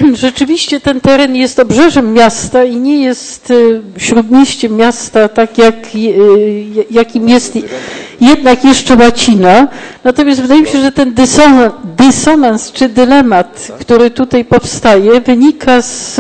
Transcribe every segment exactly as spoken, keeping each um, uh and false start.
rzeczywiście ten teren jest obrzeżem miasta i nie jest śródmieściem miasta, tak jak, jakim jest jednak jeszcze Łacina. Natomiast wydaje mi się, że ten dysonans, dysonans czy dylemat, który tutaj powstaje, wynika z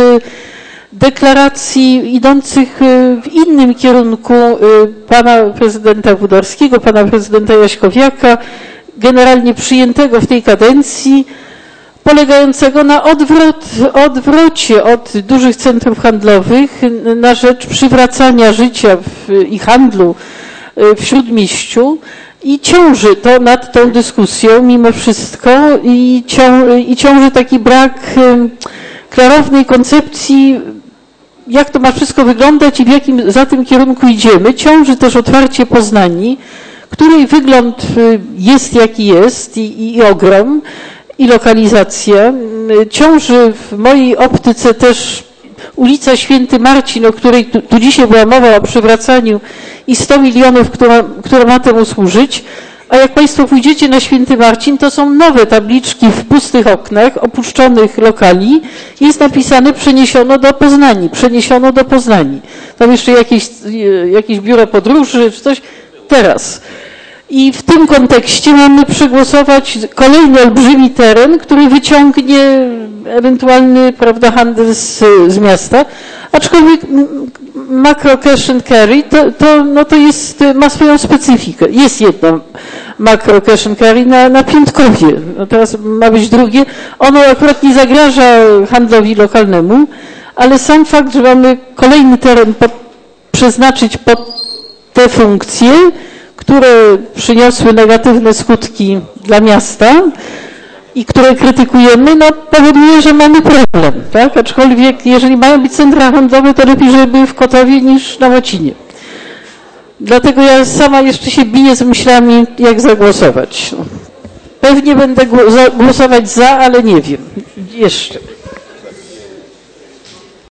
deklaracji idących w innym kierunku pana prezydenta Wódarskiego, pana prezydenta Jaśkowiaka, generalnie przyjętego w tej kadencji, polegającego na odwrot, odwrocie od dużych centrów handlowych na rzecz przywracania życia w, i handlu w Śródmieściu i ciąży to nad tą dyskusją mimo wszystko i, cią, i ciąży taki brak klarownej koncepcji, jak to ma wszystko wyglądać i w jakim za tym kierunku idziemy. Ciąży też otwarcie Poznani, której wygląd jest jaki jest i, i ogrom, i lokalizacja. Ciąży w mojej optyce też ulica Święty Marcin, o której tu, tu dzisiaj była mowa o przywracaniu i sto milionów, która, która ma temu służyć. A jak Państwo pójdziecie na Święty Marcin, to są nowe tabliczki w pustych oknach, opuszczonych lokali. Jest napisane przeniesiono do Poznani, przeniesiono do Poznani. Tam jeszcze jakieś, jakieś biuro podróży czy coś. Teraz. I w tym kontekście mamy przegłosować kolejny olbrzymi teren, który wyciągnie ewentualny, prawda, handel z, z miasta. Aczkolwiek macro cash and carry to, to, no to jest, ma swoją specyfikę. Jest jedno macro cash and carry na, na Piątkowie. No teraz ma być drugie. Ono akurat nie zagraża handlowi lokalnemu, ale sam fakt, że mamy kolejny teren pod, przeznaczyć pod te funkcje, które przyniosły negatywne skutki dla miasta i które krytykujemy, no powoduje, że mamy problem, tak? Aczkolwiek jeżeli mają być centra handlowe, to lepiej, żeby były w Kotowie niż na Łacinie. Dlatego ja sama jeszcze się biję z myślami, jak zagłosować. Pewnie będę głosować za, ale nie wiem. Jeszcze.